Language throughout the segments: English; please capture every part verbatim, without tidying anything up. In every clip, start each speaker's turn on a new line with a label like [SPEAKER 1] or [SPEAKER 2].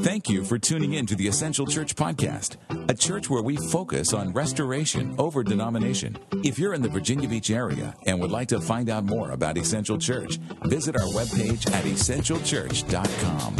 [SPEAKER 1] Thank you for tuning in to the Essential Church Podcast, a church where we focus on restoration over denomination. If you're in the Virginia Beach area and would like to find out more about Essential Church, visit our webpage at essential church dot com.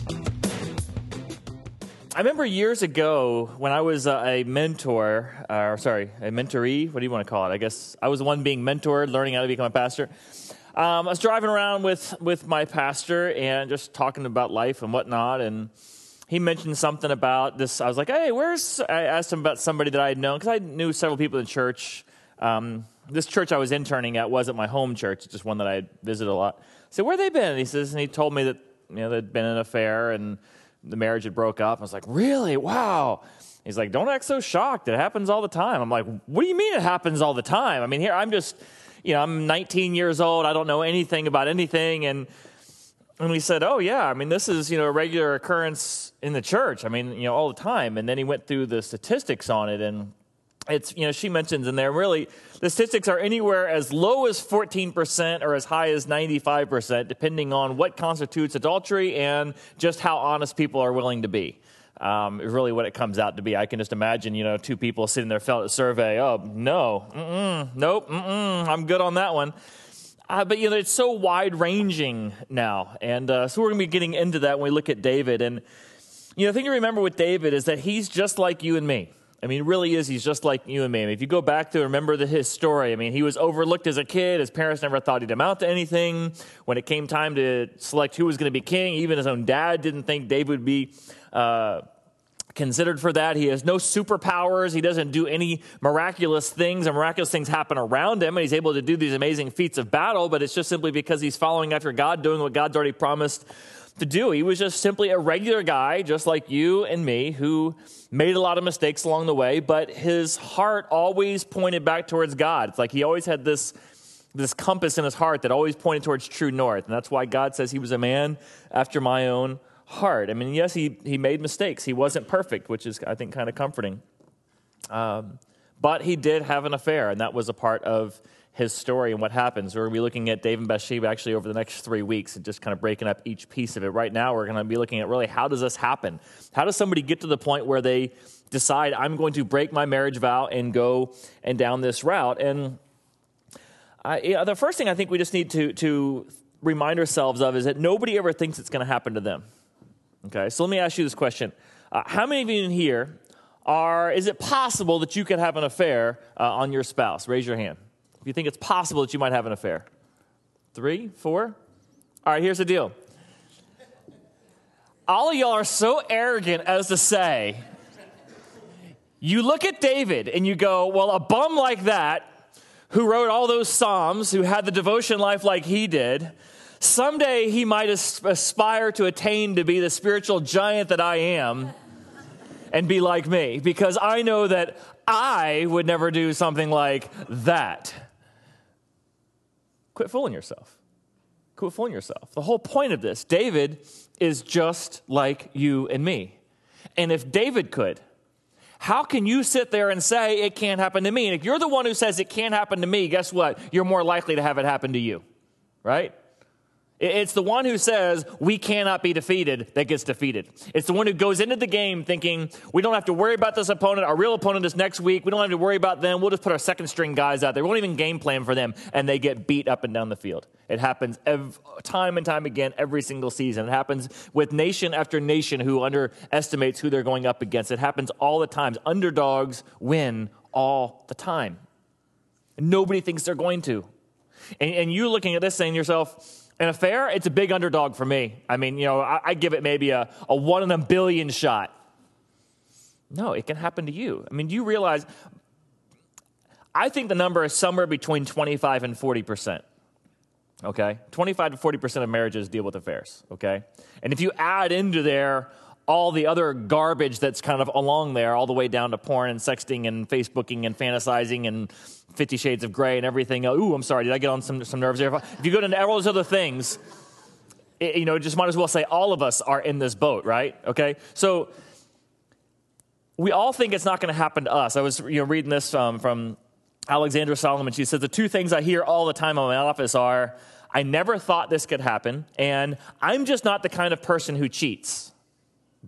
[SPEAKER 2] I remember years ago when I was uh, a mentor, uh, or sorry, a mentoree, what do you want to call it? I guess I was the one being mentored, learning how to become a pastor. Um, I was driving around with, with my pastor and just talking about life and whatnot, and he mentioned something about this. I was like, hey, where's, I asked him about somebody that I had known, because I knew several people in church. Um, this church I was interning at wasn't my home church, it's just one that I visited a lot. I said, where they been? And he says, and he told me that, you know, there'd been an affair and the marriage had broke up. I was like, really? Wow. He's like, don't act so shocked. It happens all the time. I'm like, what do you mean it happens all the time? I mean, here, I'm just, you know, I'm nineteen years old. I don't know anything about anything. And and we said, oh, yeah, I mean, this is, you know, a regular occurrence in the church. I mean, you know, all the time. And then he went through the statistics on it. And it's, you know, she mentions in there, really, the statistics are anywhere as low as fourteen percent or as high as ninety-five percent, depending on what constitutes adultery and just how honest people are willing to be. Um, is really what it comes out to be. I can just imagine, you know, two people sitting there filling out a survey. Oh, no, mm-mm, nope, mm-mm, I'm good on that one. Uh, but, you know, it's so wide-ranging now. And uh, so we're going to be getting into that when we look at David. And, you know, the thing to remember with David is that he's just like you and me. I mean, he really is. He's just like you and me. I mean, if you go back to remember the, his story, I mean, he was overlooked as a kid. His parents never thought he'd amount to anything. When it came time to select who was going to be king, even his own dad didn't think David would be uh, considered for that. He has no superpowers. He doesn't do any miraculous things, and miraculous things happen around him, and he's able to do these amazing feats of battle, but it's just simply because he's following after God, doing what God's already promised to do. He was just simply a regular guy, just like you and me, who made a lot of mistakes along the way, but his heart always pointed back towards God. It's like he always had this, this compass in his heart that always pointed towards true north, and that's why God says he was a man after my own heart. I mean, yes, he, he made mistakes. He wasn't perfect, which is, I think, kind of comforting. Um, but he did have an affair, and that was a part of his story and what happens. We're going to be looking at David and Bathsheba actually over the next three weeks and just kind of breaking up each piece of it. Right now, we're going to be looking at really how does this happen? How does somebody get to the point where they decide, I'm going to break my marriage vow and go and down this route? And I, you know, the first thing I think we just need to, to remind ourselves of is that nobody ever thinks it's going to happen to them. Okay, so let me ask you this question. Uh, how many of you in here are, is it possible that you could have an affair uh, on your spouse? Raise your hand. If you think it's possible that you might have an affair. Three, four? All right, here's the deal. All of y'all are so arrogant as to say, you look at David and you go, well, a bum like that, who wrote all those Psalms, who had the devotion life like he did, someday he might aspire to attain to be the spiritual giant that I am and be like me, because I know that I would never do something like that. Quit fooling yourself. Quit fooling yourself. The whole point of this, David is just like you and me. And if David could, how can you sit there and say it can't happen to me? And if you're the one who says it can't happen to me, guess what? You're more likely to have it happen to you, right? It's the one who says we cannot be defeated that gets defeated. It's the one who goes into the game thinking we don't have to worry about this opponent. Our real opponent is next week. We don't have to worry about them. We'll just put our second string guys out there. We won't even game plan for them, and they get beat up and down the field. It happens every, time and time again every single season. It happens with nation after nation who underestimates who they're going up against. It happens all the time. Underdogs win all the time. And nobody thinks they're going to. And, and you're looking at this saying to yourself, an affair, it's a big underdog for me. I mean, you know, I, I give it maybe a, a one in a billion shot. No, it can happen to you. I mean, do you realize, I think the number is somewhere between twenty-five and forty percent. Okay? twenty-five to forty percent of marriages deal with affairs. Okay? And if you add into there all the other garbage that's kind of along there, all the way down to porn and sexting and Facebooking and fantasizing and Fifty Shades of Grey and everything. Ooh, I'm sorry, did I get on some, some nerves there? If you go into all those other things, it, you know, just might as well say all of us are in this boat, right? Okay? So we all think it's not going to happen to us. I was you know, reading this um, from Alexandra Solomon. She said, the two things I hear all the time in my office are, I never thought this could happen, and I'm just not the kind of person who cheats.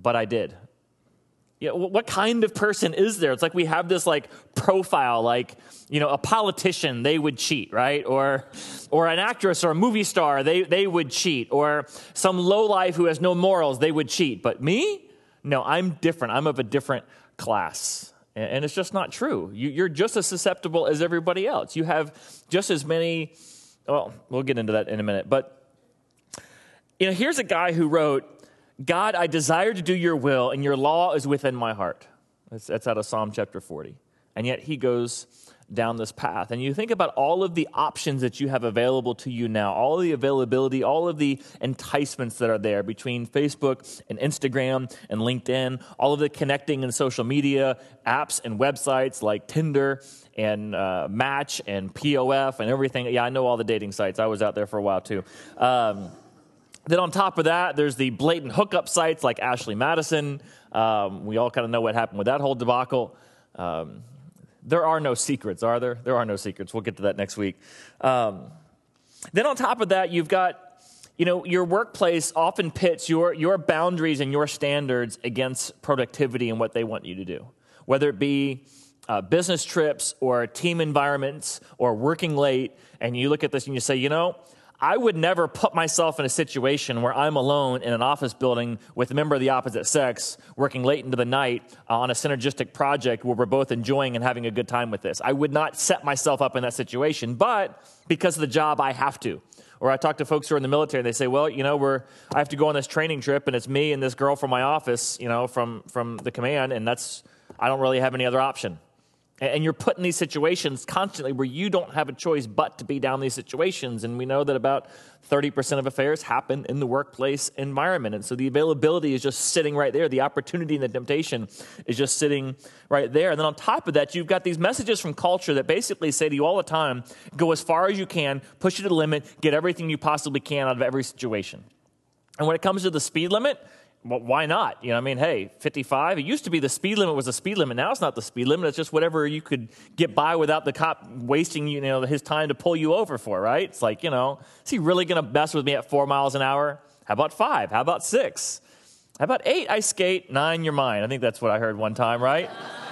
[SPEAKER 2] but I did. Yeah, what kind of person is there? It's like we have this like profile, like, you know, a politician, they would cheat, right? Or or an actress or a movie star, they, they would cheat. Or some lowlife who has no morals, they would cheat. But me? No, I'm different. I'm of a different class. And it's just not true. You, you're just as susceptible as everybody else. You have just as many, well, we'll get into that in a minute. But, you know, here's a guy who wrote, God, I desire to do your will, and your law is within my heart. That's, that's out of Psalm chapter forty. And yet he goes down this path. And you think about all of the options that you have available to you now, all of the availability, all of the enticements that are there between Facebook and Instagram and LinkedIn, all of the connecting and social media apps and websites like Tinder and uh, Match and P O F and everything. Yeah, I know all the dating sites. I was out there for a while too. Um, Then on top of that, there's the blatant hookup sites like Ashley Madison. Um, we all kind of know what happened with that whole debacle. Um, there are no secrets, are there? There are no secrets. We'll get to that next week. Um, then on top of that, you've got, you know, your workplace often pits your, your boundaries and your standards against productivity and what they want you to do, whether it be uh, business trips or team environments or working late. And you look at this and you say, you know, I would never put myself in a situation where I'm alone in an office building with a member of the opposite sex working late into the night uh, on a synergistic project where we're both enjoying and having a good time with this. I would not set myself up in that situation, but because of the job, I have to. Or I talk to folks who are in the military, and they say, well, you know, we're I have to go on this training trip, and it's me and this girl from my office, you know, from, from the command, and that's I don't really have any other option. And you're put in these situations constantly where you don't have a choice but to be down these situations. And we know that about thirty percent of affairs happen in the workplace environment. And so the availability is just sitting right there. The opportunity and the temptation is just sitting right there. And then on top of that, you've got these messages from culture that basically say to you all the time, go as far as you can, push it to the limit, get everything you possibly can out of every situation. And when it comes to the speed limit, well, why not? You know, I mean, hey, fifty-five, it used to be the speed limit was the speed limit. Now it's not the speed limit. It's just whatever you could get by without the cop wasting, you know, his time to pull you over for, right? It's like, you know, is he really going to mess with me at four miles an hour? How about five? How about six? How about eight? I skate. Nine, you're mine. I think that's what I heard one time, right?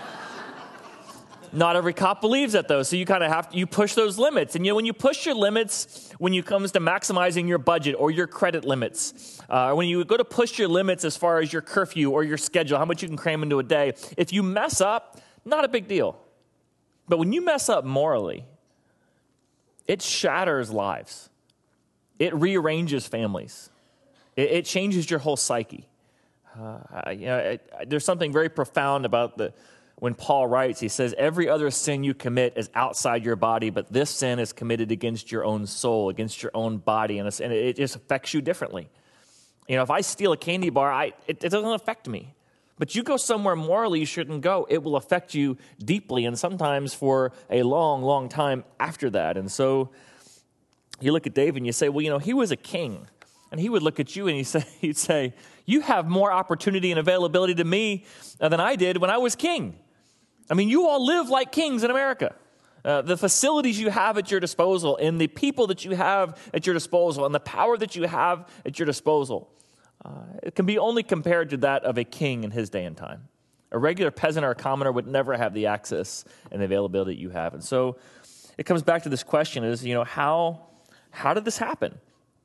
[SPEAKER 2] Not every cop believes that, though, so you kind of have to, you push those limits. And, you know, when you push your limits, when it comes to maximizing your budget or your credit limits, uh, when you go to push your limits as far as your curfew or your schedule, how much you can cram into a day, if you mess up, not a big deal. But when you mess up morally, it shatters lives. It rearranges families. It, it changes your whole psyche. Uh, you know, it, there's something very profound about the when Paul writes, he says, every other sin you commit is outside your body, but this sin is committed against your own soul, against your own body, and, and it just affects you differently. You know, if I steal a candy bar, I, it, it doesn't affect me. But you go somewhere morally you shouldn't go, it will affect you deeply, and sometimes for a long, long time after that. And so you look at David and you say, well, you know, he was a king. And he would look at you and he'd say, he'd say you have more opportunity and availability to me than I did when I was king. I mean, you all live like kings in America. Uh, the facilities you have at your disposal and the people that you have at your disposal and the power that you have at your disposal, uh, it can be only compared to that of a king in his day and time. A regular peasant or a commoner would never have the access and the availability that you have. And so it comes back to this question is, you know, how how did this happen?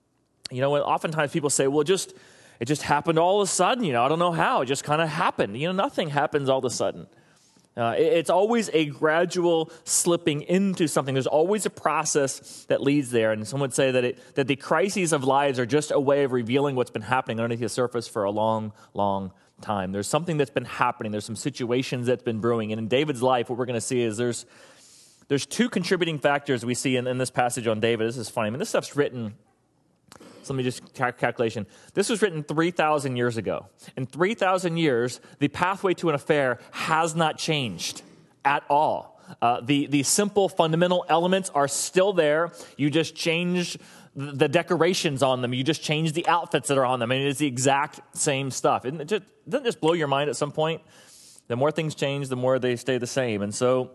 [SPEAKER 2] You know, oftentimes people say, well, just it just happened all of a sudden. You know, I don't know how. It just kind of happened. You know, nothing happens all of a sudden. Uh, it, it's always a gradual slipping into something. There's always a process that leads there. And some would say that it, that the crises of lives are just a way of revealing what's been happening underneath the surface for a long, long time. There's something that's been happening. There's some situations that's been brewing. And in David's life, what we're going to see is there's there's two contributing factors we see in, in this passage on David. This is funny. I mean, this stuff's written... So let me just cal- calculation. This was written three thousand years ago. In three thousand years, the pathway to an affair has not changed at all. Uh, the, the simple fundamental elements are still there. You just change the decorations on them. You just change the outfits that are on them. I mean, it's the exact same stuff. Isn't it just, doesn't it just blow your mind at some point? The more things change, the more they stay the same. And so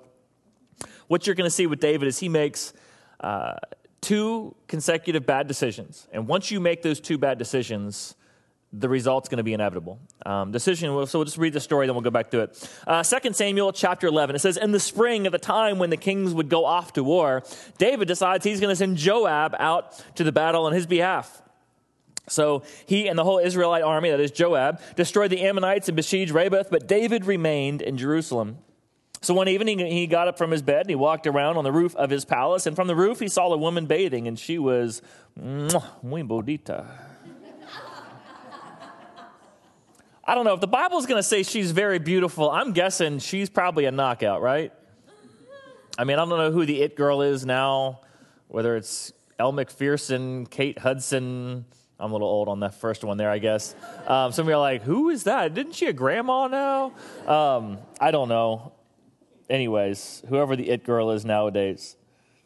[SPEAKER 2] what you're going to see with David is he makes... Uh, two consecutive bad decisions. And once you make those two bad decisions, the result's going to be inevitable. Um, decision, so we'll just read the story, then we'll go back to it. Uh, Second Samuel chapter eleven, it says, in the spring, at the time when the kings would go off to war, David decides he's going to send Joab out to the battle on his behalf. So he and the whole Israelite army, that is Joab, destroyed the Ammonites and besieged Rabbah, but David remained in Jerusalem. So one evening he got up from his bed and he walked around on the roof of his palace, and from the roof he saw a woman bathing, and she was muy bonita. I don't know, if the Bible's going to say she's very beautiful, I'm guessing she's probably a knockout, right? I mean, I don't know who the it girl is now, whether it's Elle Macpherson, Kate Hudson. I'm a little old on that first one there, I guess. Um, some of you are like, who is that? Didn't she a grandma now? Um, I don't know. Anyways, whoever the it girl is nowadays.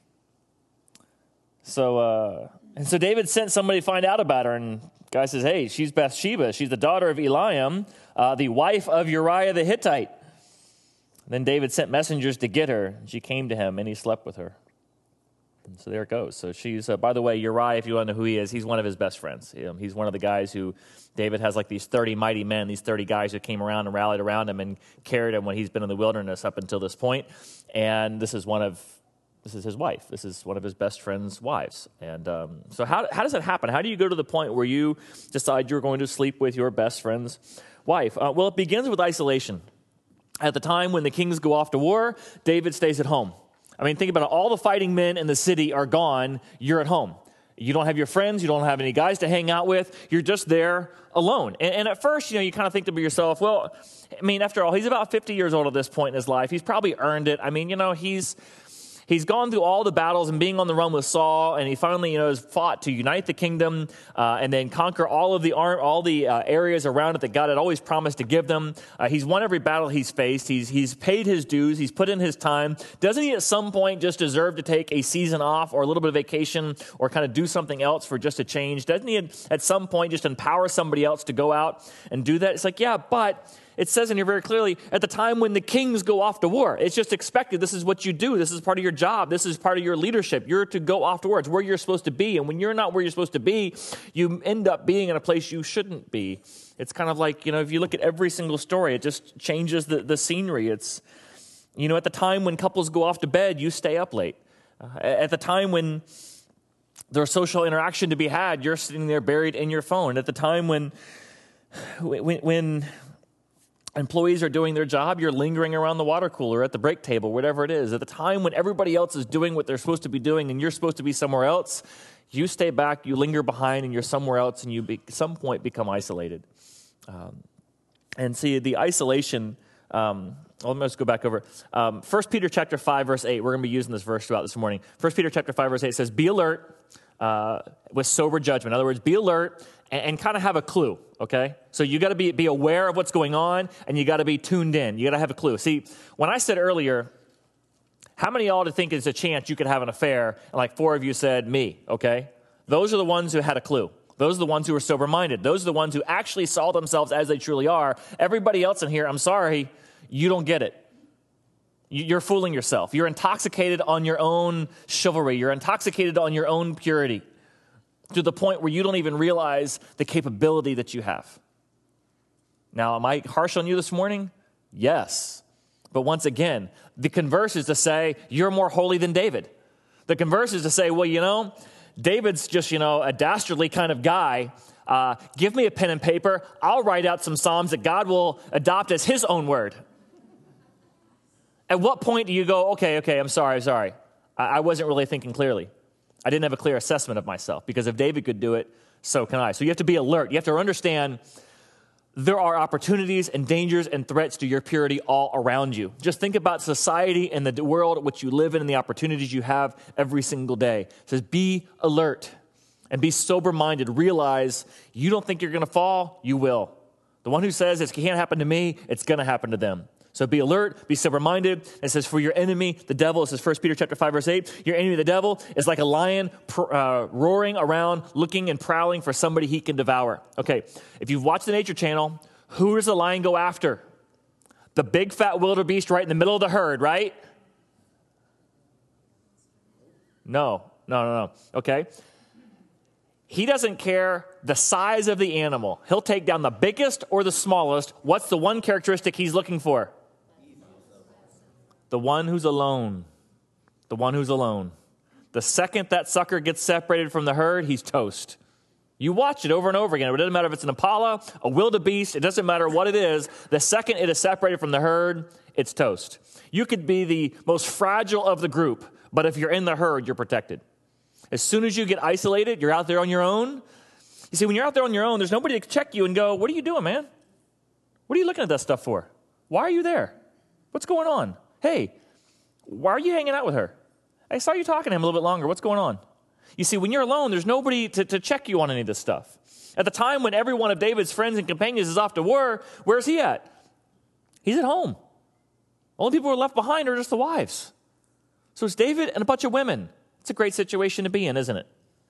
[SPEAKER 2] So, uh, and so David sent somebody to find out about her, and guy says, hey, she's Bathsheba. She's the daughter of Eliam, uh, the wife of Uriah the Hittite. Then David sent messengers to get her. She came to him, and he slept with her. And so there it goes. So she's, uh, by the way, Uriah, if you want to know who he is, he's one of his best friends. Um, he's one of the guys who, David has like these thirty mighty men, these thirty guys who came around and rallied around him and carried him when he's been in the wilderness up until this point. And this is one of This is his wife. This is one of his best friend's wives. And um, so how, how does that happen? How do you go to the point where you decide you're going to sleep with your best friend's wife? Uh, well, it begins with isolation. At the time when the kings go off to war, David stays at home. I mean, think about it. All the fighting men in the city are gone. You're at home. You don't have your friends. You don't have any guys to hang out with. You're just there alone. And, and at first, you know, you kind of think to yourself, well, I mean, after all, he's about fifty years old at this point in his life. He's probably earned it. I mean, you know, he's... He's gone through all the battles and being on the run with Saul, and he finally, you know, has fought to unite the kingdom uh, and then conquer all of the all the uh, areas around it that God had always promised to give them. Uh, he's won every battle he's faced. He's he's paid his dues. He's put in his time. Doesn't he at some point just deserve to take a season off or a little bit of vacation or kind of do something else for just a change? Doesn't he at some point just empower somebody else to go out and do that? It's like, yeah, but... It says in here very clearly, at the time when the kings go off to war, it's just expected. This is what you do. This is part of your job. This is part of your leadership. You're to go off to war. It's where you're supposed to be. And when you're not where you're supposed to be, you end up being in a place you shouldn't be. It's kind of like, you know, if you look at every single story, it just changes the, the scenery. It's, you know, at the time when couples go off to bed, you stay up late. Uh, at the time when there's social interaction to be had, you're sitting there buried in your phone. At the time when, when, when employees are doing their job, you're lingering around the water cooler, at the break table, whatever it is. At the time when everybody else is doing what they're supposed to be doing and you're supposed to be somewhere else, you stay back, you linger behind, and you're somewhere else, and you be, at some point become isolated. Um, and see, the isolation, um, well, let's go back over. Um, First Peter chapter five, verse eight, we're going to be using this verse throughout this morning. First Peter chapter five, verse eight says, be alert uh, with sober judgment. In other words, be alert and, and kind of have a clue. Okay, so you got to be be aware of what's going on, and you got to be tuned in. You got to have a clue. See, when I said earlier, how many of y'all to think there's a chance you could have an affair? And like four of you said me. Okay, those are the ones who had a clue. Those are the ones who were sober-minded. Those are the ones who actually saw themselves as they truly are. Everybody else in here, I'm sorry, you don't get it. You're fooling yourself. You're intoxicated on your own chivalry. You're intoxicated on your own purity, to the point where you don't even realize the capability that you have. Now, am I harsh on you this morning? Yes. But once again, the converse is to say, you're more holy than David. The converse is to say, well, you know, David's just, you know, a dastardly kind of guy. Uh, give me a pen and paper. I'll write out some Psalms that God will adopt as his own word. At what point do you go, okay, okay, I'm sorry, I'm sorry. I, I wasn't really thinking clearly. I didn't have a clear assessment of myself, because if David could do it, so can I. So you have to be alert. You have to understand there are opportunities and dangers and threats to your purity all around you. Just think about society and the world in which you live in and the opportunities you have every single day. It says be alert and be sober-minded. Realize you don't think you're going to fall, you will. The one who says it can't happen to me, it's going to happen to them. So be alert, be sober-minded. It says, for your enemy, the devil, it says First Peter chapter five, verse eight, your enemy, the devil, is like a lion pr- uh, roaring around, looking and prowling for somebody he can devour. Okay, if you've watched the Nature Channel, who does the lion go after? The big fat wildebeest right in the middle of the herd, right? No, no, no, no. Okay. He doesn't care the size of the animal. He'll take down the biggest or the smallest. What's the one characteristic he's looking for? The one who's alone. The one who's alone. The second that sucker gets separated from the herd, he's toast. You watch it over and over again. It doesn't matter if it's an impala, a wildebeest. It doesn't matter what it is. The second it is separated from the herd, it's toast. You could be the most fragile of the group, but if you're in the herd, you're protected. As soon as you get isolated, you're out there on your own. You see, when you're out there on your own, there's nobody to check you and go, what are you doing, man? What are you looking at that stuff for? Why are you there? What's going on? Hey, why are you hanging out with her? I saw you talking to him a little bit longer. What's going on? You see, when you're alone, there's nobody to, to check you on any of this stuff. At the time when every one of David's friends and companions is off to war, where's he at? He's at home. Only people who are left behind are just the wives. So it's David and a bunch of women. It's a great situation to be in, isn't it?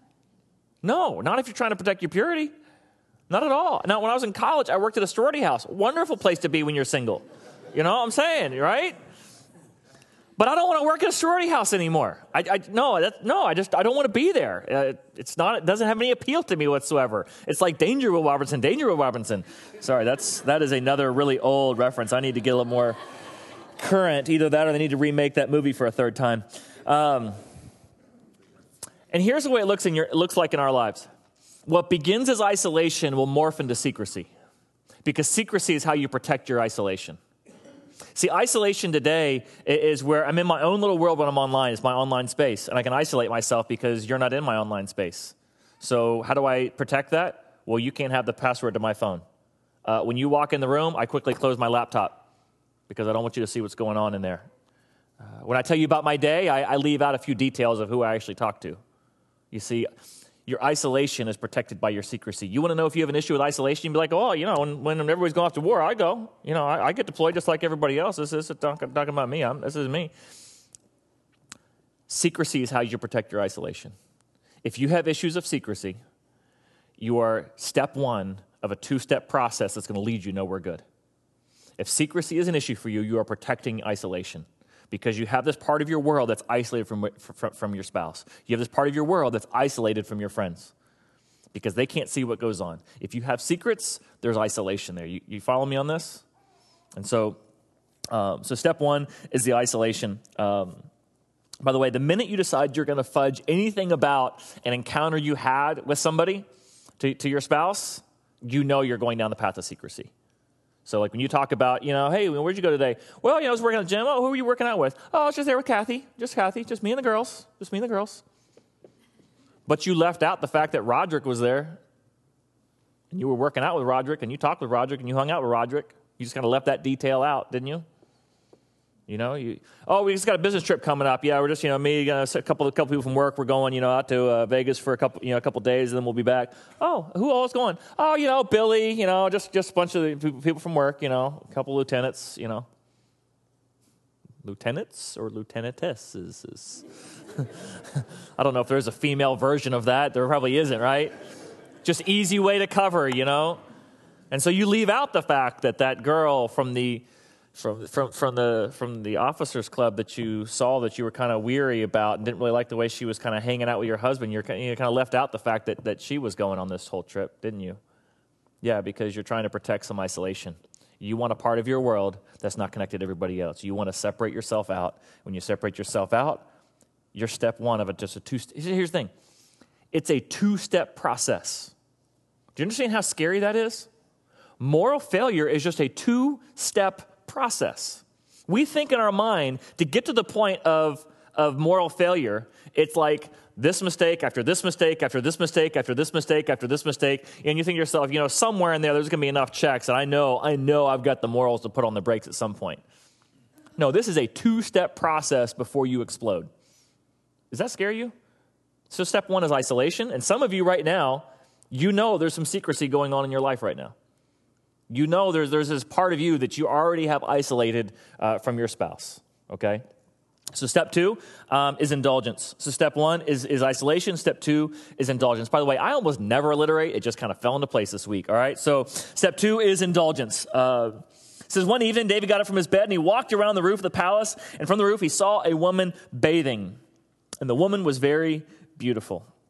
[SPEAKER 2] No, not if you're trying to protect your purity. Not at all. Now, when I was in college, I worked at a sorority house. Wonderful place to be when you're single. You know what I'm saying, right? But I don't want to work at a sorority house anymore. I, I no, that, no, I just I don't want to be there. Uh, it's not. It doesn't have any appeal to me whatsoever. It's like Danger Will Robinson, Danger Will Robinson. Sorry, that's that is another really old reference. I need to get a little more current. Either that, or they need to remake that movie for a third time. Um, and here's the way it looks in your it looks like in our lives. What begins as isolation will morph into secrecy, because secrecy is how you protect your isolation. See, isolation today is where I'm in my own little world when I'm online. It's my online space, and I can isolate myself because you're not in my online space. So how do I protect that? Well, you can't have the password to my phone. Uh, when you walk in the room, I quickly close my laptop because I don't want you to see what's going on in there. Uh, when I tell you about my day, I, I leave out a few details of who I actually talk to. You see, your isolation is protected by your secrecy. You want to know if you have an issue with isolation? You'd be like, oh, you know, when, when everybody's going off to war, I go. You know, I, I get deployed just like everybody else. This is talking, talking about me. I'm, this is me. Secrecy is how you protect your isolation. If you have issues of secrecy, you are step one of a two-step process that's going to lead you nowhere good. If secrecy is an issue for you, you are protecting isolation, because you have this part of your world that's isolated from, from, from your spouse. You have this part of your world that's isolated from your friends because they can't see what goes on. If you have secrets, there's isolation there. You, you follow me on this? And so, um, so step one is the isolation. Um, by the way, the minute you decide you're going to fudge anything about an encounter you had with somebody to, to your spouse, you know you're going down the path of secrecy. So like when you talk about, you know, hey, where'd you go today? Well, you know, I was working at the gym. Oh, who were you working out with? Oh, I was just there with Kathy. Just Kathy. Just me and the girls. Just me and the girls. But you left out the fact that Roderick was there. And you were working out with Roderick, and you talked with Roderick, and you hung out with Roderick. You just kind of left that detail out, didn't you? You know, you, oh, we just got a business trip coming up. Yeah, we're just, you know, me, uh, a couple of couple people from work. We're going, you know, out to uh, Vegas for a couple, you know, a couple days, and then we'll be back. Oh, who all is going? Oh, you know, Billy. You know, just just a bunch of people from work. You know, a couple lieutenants. You know, lieutenants or lieutenantesses. I don't know if there's a female version of that. There probably isn't, right? Just easy way to cover, you know. And so you leave out the fact that that girl from the From from from the from the officers club that you saw that you were kind of weary about and didn't really like the way she was kind of hanging out with your husband, you're you kind of left out the fact that that she was going on this whole trip, didn't you? Yeah, because you're trying to protect some isolation. You want a part of your world that's not connected to everybody else. You want to separate yourself out. When you separate yourself out, you're step one of it. Just a two. Here's the thing: it's a two-step process. Do you understand how scary that is? Moral failure is just a two-step process. We think in our mind to get to the point of, of moral failure, it's like this mistake after this mistake after this mistake after this mistake after this mistake, and you think to yourself, you know, somewhere in there, there's going to be enough checks, and I know, I know I've got the morals to put on the brakes at some point. No, this is a two-step process before you explode. Does that scare you? So step one is isolation, and some of you right now, you know there's some secrecy going on in your life right now. You know there's, there's this part of you that you already have isolated uh, from your spouse, okay? So step two um, is indulgence. So step one is, is isolation. Step two is indulgence. By the way, I almost never alliterate. It just kind of fell into place this week, all right? So step two is indulgence. Uh, it says, one evening, David got up from his bed, and he walked around the roof of the palace, and from the roof he saw a woman bathing, and the woman was very beautiful.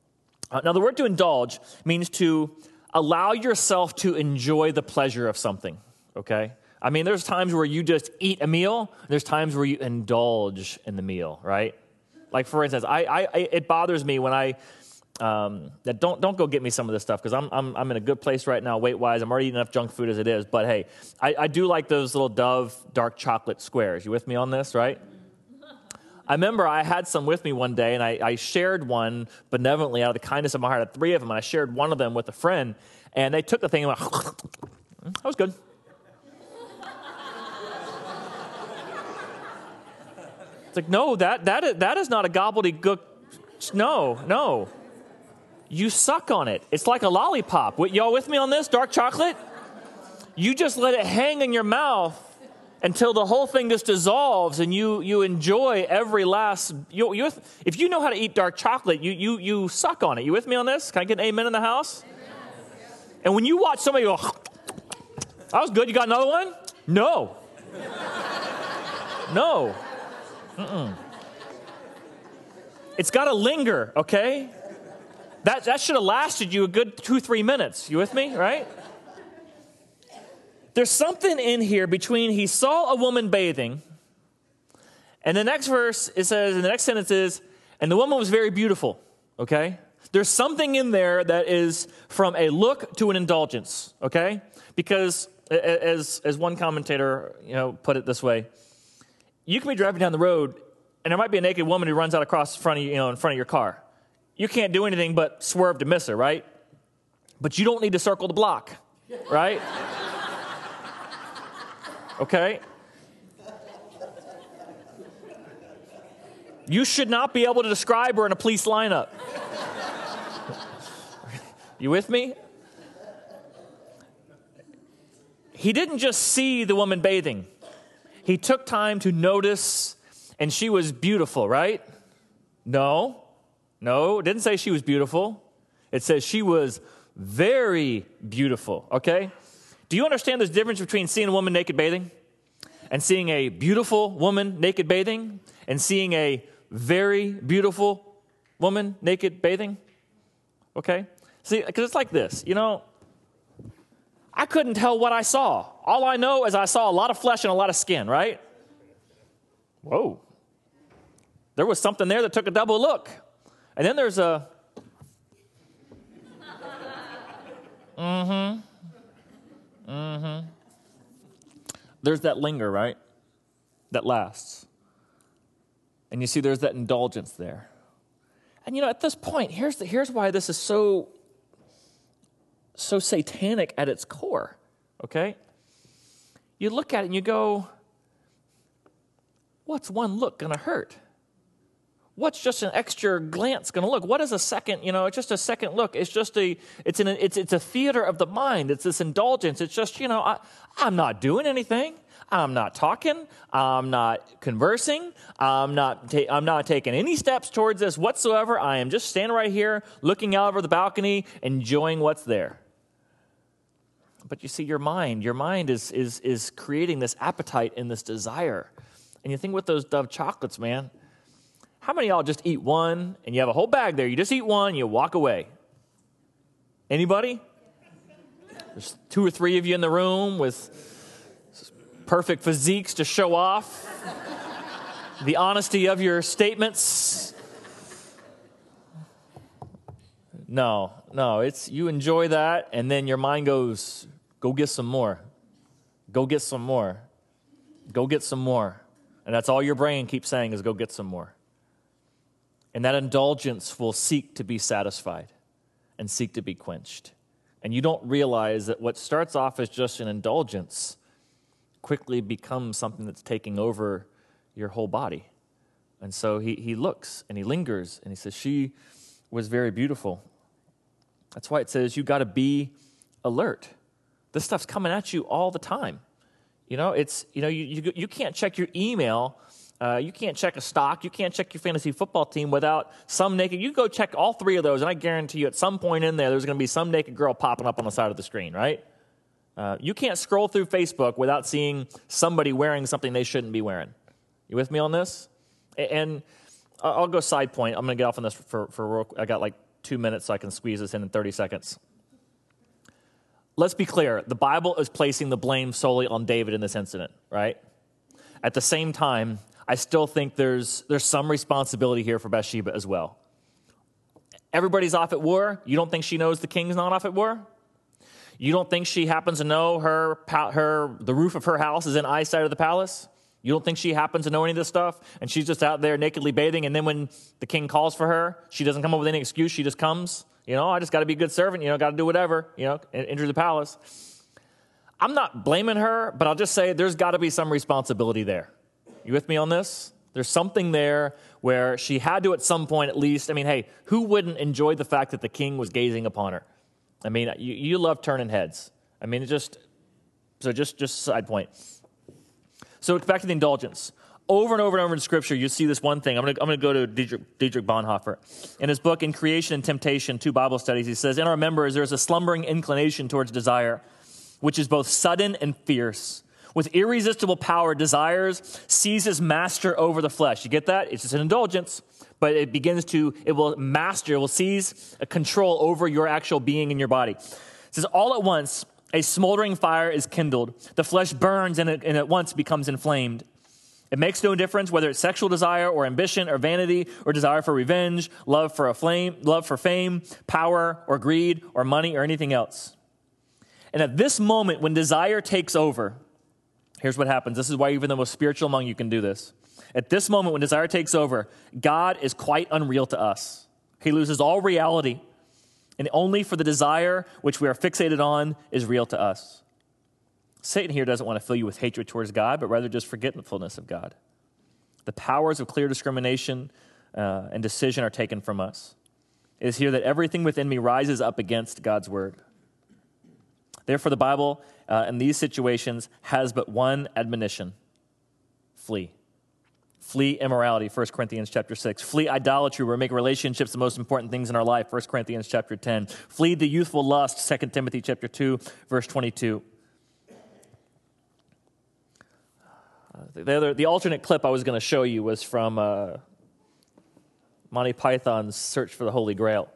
[SPEAKER 2] Uh, now, the word to indulge means to allow yourself to enjoy the pleasure of something, okay? I mean, there's times where you just eat a meal. There's times where you indulge in the meal, right? Like, for instance, I, I, I it bothers me when I, um, that don't don't go get me some of this stuff because I'm I'm I'm in a good place right now weight-wise. I'm already eating enough junk food as it is. But hey, I, I do like those little Dove dark chocolate squares. You with me on this, right? I remember I had some with me one day, and I, I shared one benevolently out of the kindness of my heart. I had three of them, and I shared one of them with a friend, and they took the thing and went, that was good. It's like, no, that that is, that is not a gobbledygook. No, no. You suck on it. It's like a lollipop. Y'all with me on this, dark chocolate? You just let it hang in your mouth until the whole thing just dissolves and you you enjoy every last, you, you, if you know how to eat dark chocolate, you you you suck on it. You with me on this? Can I get an amen in the house? Amen. And when you watch somebody go, that was good, you got another one? No. No. Mm-mm. It's got to linger, okay? That, that should have lasted you a good two, three minutes. You with me, right? There's something in here between he saw a woman bathing, and the next verse, it says, in the next sentence is, and the woman was very beautiful, okay? There's something in there that is from a look to an indulgence, okay? Because as as one commentator, you know, put it this way, you can be driving down the road, and there might be a naked woman who runs out across the front of you, you know, in front of your car. You can't do anything but swerve to miss her, right? But you don't need to circle the block, right? Okay? You should not be able to describe her in a police lineup. You with me? He didn't just see the woman bathing. He took time to notice, and she was beautiful, right? No. No, it didn't say she was beautiful. It says she was very beautiful, okay? Do you understand there's a difference between seeing a woman naked bathing and seeing a beautiful woman naked bathing and seeing a very beautiful woman naked bathing? Okay? See, because it's like this, you know, I couldn't tell what I saw. All I know is I saw a lot of flesh and a lot of skin, right? Whoa. There was something there that took a double look. And then there's a, mm-hmm, mm-hmm. There's that linger, right? That lasts. And you see there's that indulgence there. And you know, at this point, here's the, here's why this is so, so satanic at its core, okay? You look at it and you go, what's one look going to hurt? What's just an extra glance going to look? What is a second, you know, it's just a second look. It's just a, it's, an, it's, it's a theater of the mind. It's this indulgence. It's just, you know, I, I'm not doing anything. I'm not talking. I'm not conversing. I'm not, ta- I'm not taking any steps towards this whatsoever. I am just standing right here, looking out over the balcony, enjoying what's there. But you see, your mind, your mind is, is, is creating this appetite and this desire. And you think with those Dove chocolates, man, how many of y'all just eat one and you have a whole bag there? You just eat one, you walk away. Anybody? There's two or three of you in the room with perfect physiques to show off the honesty of your statements. No, no, it's you enjoy that, and then your mind goes, go get some more. Go get some more. Go get some more. And that's all your brain keeps saying is go get some more. And that indulgence will seek to be satisfied and seek to be quenched. And you don't realize that what starts off as just an indulgence quickly becomes something that's taking over your whole body. And so he, he looks and he lingers and he says, she was very beautiful. That's why it says you got to be alert. This stuff's coming at you all the time. You know, it's, you know, you, you, you can't check your email. Uh, you can't check a stock. You can't check your fantasy football team without some naked. You go check all three of those, and I guarantee you at some point in there, there's going to be some naked girl popping up on the side of the screen, right? Uh, you can't scroll through Facebook without seeing somebody wearing something they shouldn't be wearing. You with me on this? And I'll go side point. I'm going to get off on this for, for real. I got like two minutes so I can squeeze this in in thirty seconds. Let's be clear. The Bible is placing the blame solely on David in this incident, right? At the same time, I still think there's there's some responsibility here for Bathsheba as well. Everybody's off at war. You don't think she knows the king's not off at war? You don't think she happens to know her her the roof of her house is in eyesight of the palace? You don't think she happens to know any of this stuff? And she's just out there nakedly bathing, and then when the king calls for her, she doesn't come up with any excuse. She just comes. You know, I just got to be a good servant. You know, got to do whatever, you know, enter the palace. I'm not blaming her, but I'll just say there's got to be some responsibility there. You with me on this? There's something there where she had to at some point at least. I mean, hey, who wouldn't enjoy the fact that the king was gazing upon her? I mean, you, you love turning heads. I mean, it just, so just, just side point. So back to the indulgence. Over and over and over in Scripture, you see this one thing. I'm going to I'm going to go to Dietrich, Dietrich Bonhoeffer. In his book, In Creation and Temptation, Two Bible Studies, he says, in our members, there is a slumbering inclination towards desire, which is both sudden and fierce. With irresistible power, desires seizes master over the flesh. You get that? It's just an indulgence, but it begins to, it will master, it will seize a control over your actual being in your body. It says, all at once, a smoldering fire is kindled. The flesh burns and, it, and at once becomes inflamed. It makes no difference whether it's sexual desire or ambition or vanity or desire for revenge, love for a flame, love for fame, power or greed or money or anything else. And at this moment when desire takes over, here's what happens. This is why even the most spiritual among you can do this. At this moment when desire takes over, God is quite unreal to us. He loses all reality, and only for the desire which we are fixated on is real to us. Satan here doesn't want to fill you with hatred towards God, but rather just forgetfulness of God. The powers of clear discrimination uh, and decision are taken from us. It is here that everything within me rises up against God's word. Therefore, the Bible uh, in these situations has but one admonition: flee. Flee immorality, First Corinthians chapter six. Flee idolatry, where we make relationships the most important things in our life, First Corinthians chapter ten. Flee the youthful lust, Second Timothy chapter two, verse twenty-two. The other, the alternate clip I was going to show you was from uh, Monty Python's Search for the Holy Grail.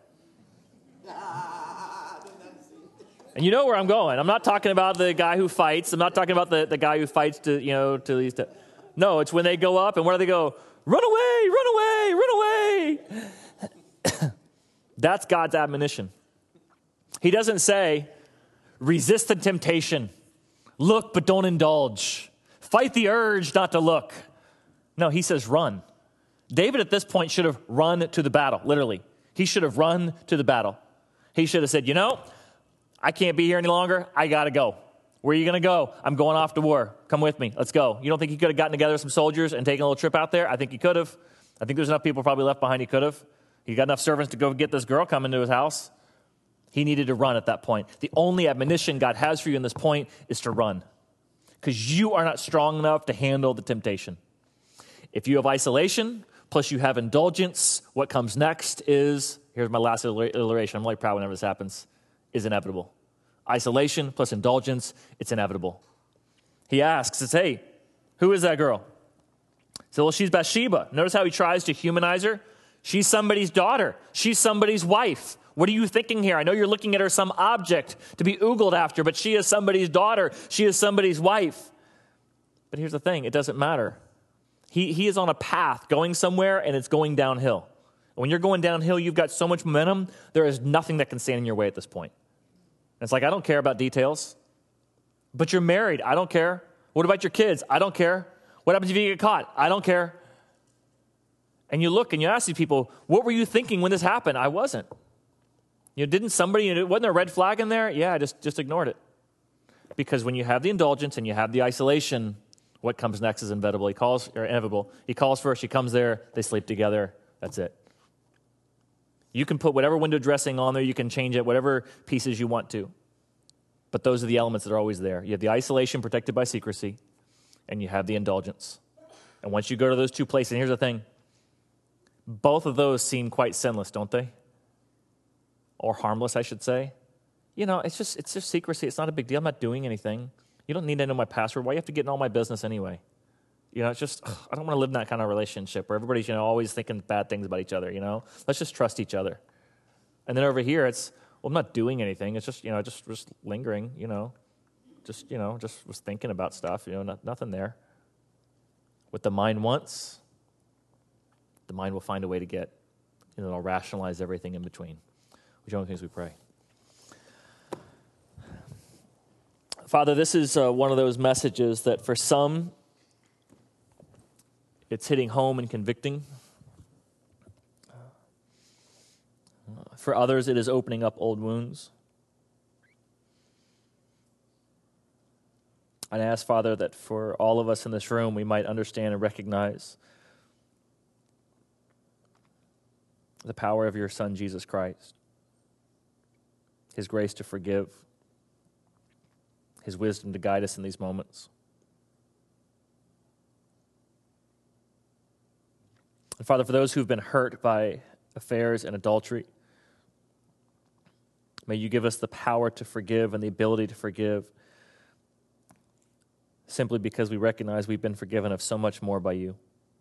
[SPEAKER 2] And you know where I'm going. I'm not talking about the guy who fights. I'm not talking about the, the guy who fights to, you know, to these. To, no, it's when they go up and where do they go? Run away, run away, run away. That's God's admonition. He doesn't say, resist the temptation. Look, but don't indulge. Fight the urge not to look. No, he says run. David at this point should have run to the battle, literally. He should have run to the battle. He should have said, you know, I can't be here any longer. I got to go. Where are you going to go? I'm going off to war. Come with me. Let's go. You don't think he could have gotten together with some soldiers and taken a little trip out there? I think he could have. I think there's enough people probably left behind he could have. He got enough servants to go get this girl coming to his house. He needed to run at that point. The only admonition God has for you in this point is to run, because you are not strong enough to handle the temptation. If you have isolation, plus you have indulgence, what comes next is, here's my last alliteration, I'm really proud whenever this happens, is inevitable. Isolation plus indulgence, it's inevitable. He asks, says, hey, who is that girl? He said, well, she's Bathsheba. Notice how he tries to humanize her. She's somebody's daughter. She's somebody's wife. What are you thinking here? I know you're looking at her some object to be oogled after, but she is somebody's daughter. She is somebody's wife. But here's the thing. It doesn't matter. He, he is on a path going somewhere, and it's going downhill. When you're going downhill, you've got so much momentum, there is nothing that can stand in your way at this point. And it's like, I don't care about details. But you're married. I don't care. What about your kids? I don't care. What happens if you get caught? I don't care. And you look and you ask these people, what were you thinking when this happened? I wasn't. You know, didn't somebody, wasn't there a red flag in there? Yeah, I just, just ignored it. Because when you have the indulgence and you have the isolation, what comes next is inevitable. He calls, or inevitable. He calls for her, she comes there, they sleep together, that's it. You can put whatever window dressing on there, you can change it, whatever pieces you want to. But those are the elements that are always there. You have the isolation protected by secrecy, and you have the indulgence. And once you go to those two places, and here's the thing, both of those seem quite sinless, don't they? Or harmless, I should say. You know, it's just it's just secrecy. It's not a big deal. I'm not doing anything. You don't need to know my password. Why do you have to get in all my business anyway? You know, it's just, ugh, I don't want to live in that kind of relationship where everybody's, you know, always thinking bad things about each other, you know? Let's just trust each other. And then over here, it's, well, I'm not doing anything. It's just, you know, just, just lingering, you know, just, you know, just was thinking about stuff, you know, not, nothing there. What the mind wants, the mind will find a way to get, and it'll rationalize everything in between. Would you join with me as we pray? Father, this is uh, one of those messages that for some, it's hitting home and convicting. For others, it is opening up old wounds. I ask, Father, that for all of us in this room, we might understand and recognize the power of your Son, Jesus Christ, his grace to forgive, his wisdom to guide us in these moments. And Father, for those who've been hurt by affairs and adultery, may you give us the power to forgive and the ability to forgive simply because we recognize we've been forgiven of so much more by you.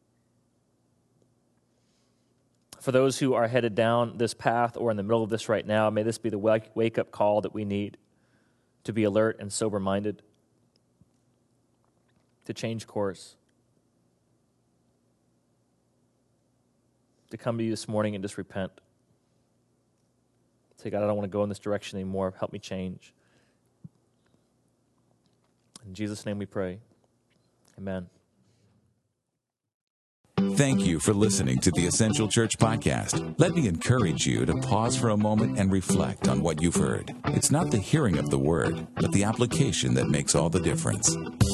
[SPEAKER 2] For those who are headed down this path or in the middle of this right now, may this be the wake-up call that we need to be alert and sober-minded, to change course, to come to you this morning and just repent. Say, God, I don't want to go in this direction anymore. Help me change. In Jesus' name we pray. Amen.
[SPEAKER 1] Thank you for listening to the Essential Church Podcast. Let me encourage you to pause for a moment and reflect on what you've heard. It's not the hearing of the word, but the application that makes all the difference.